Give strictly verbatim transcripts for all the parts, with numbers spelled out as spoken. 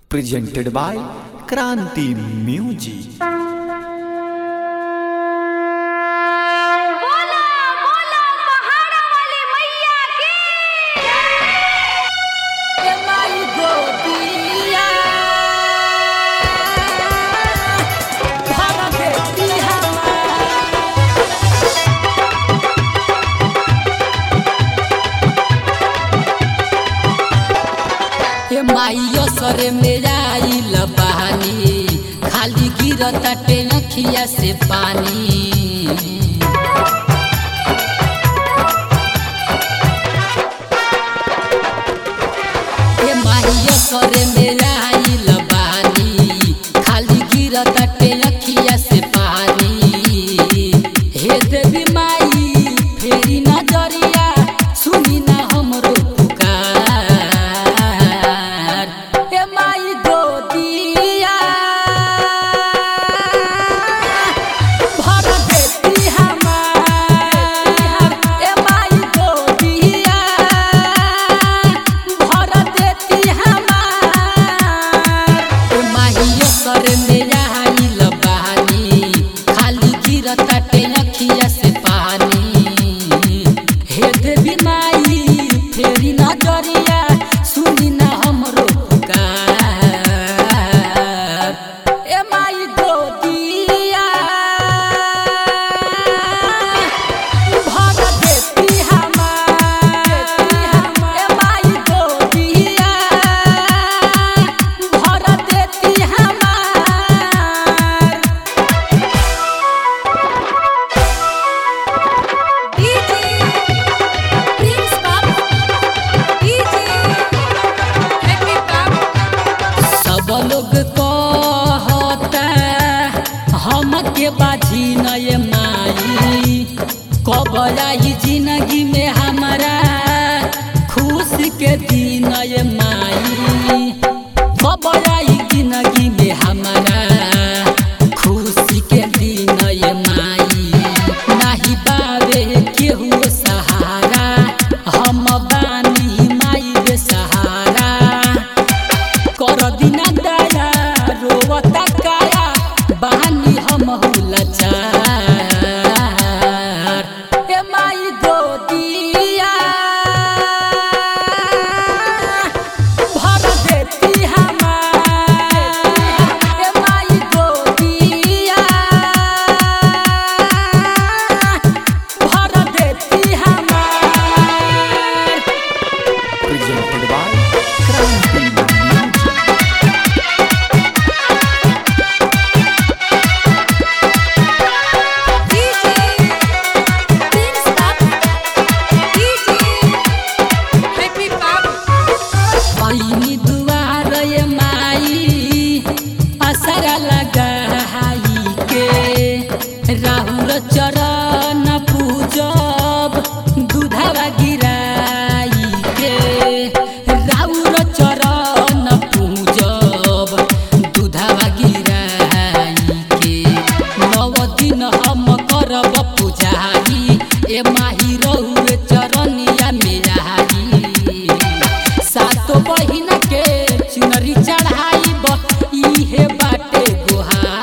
presented by Kranti Music. माइयो सरे में आइल बहानी खाली गिरता टेनखिया से पानी। ए माइयो सरे में आइल बहानी खाली गिरता टेनखिया से पानी। हे देवी माई फेरी नजरिया सुनी ना हमरो लोग कहता हम के बाजी नये माई कब आई जिंदगी में हमारा खुशी के दिन ये माई कब आई जिंदगी में हमारा खुशी के दिन ये माई। नाही बाबे केहू सहारा हम बानी माई बे सहारा कर दिना रोवता काया बानी हम हुलचार। ए माई गोदिया भर देती हमार। ए माई गोदिया भर देती हमार। Presented by Kranti Music. Rahul चरण पूजब दूधवा गिराई के राहुल चरण पूजब दूधवा गिराई के नव दिन हम करब पुजारी। ए माही रहुए चरनिया मेराई सातो बहिन के चुनरी चढ़ाई इहे बाटे गोहार।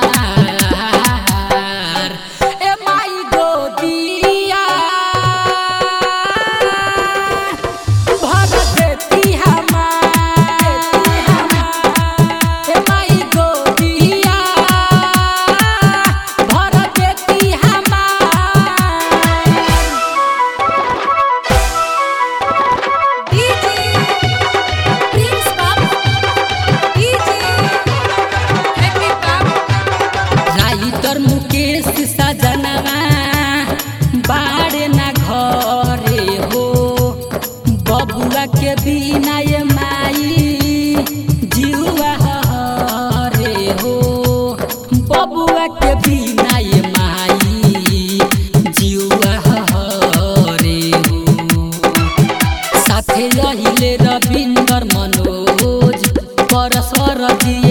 मुकेश सजनवा बाड़े ना घरे हो बबुआ के बिना ये माई जीवा हरे हो बबुआ के बिना ये माई जीवा हरे हो। साथे रहिले रविंदर मनोज परस्वर दिया